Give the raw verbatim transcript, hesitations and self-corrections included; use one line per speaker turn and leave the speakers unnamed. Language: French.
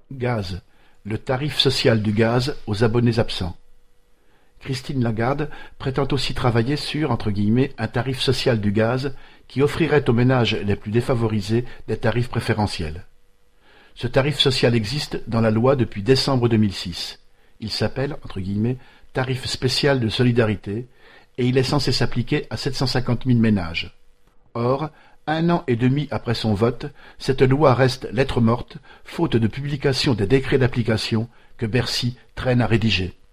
Gaz, le tarif social du gaz aux abonnés absents. Christine Lagarde prétend aussi travailler sur entre guillemets, un tarif social du gaz qui offrirait aux ménages les plus défavorisés des tarifs préférentiels. Ce tarif social existe dans la loi depuis décembre deux mille six. Il s'appelle entre guillemets, tarif spécial de solidarité et il est censé s'appliquer à sept cent cinquante mille ménages. Or, un an et demi après son vote, cette loi reste lettre morte, faute de publication des décrets d'application que Bercy traîne à rédiger.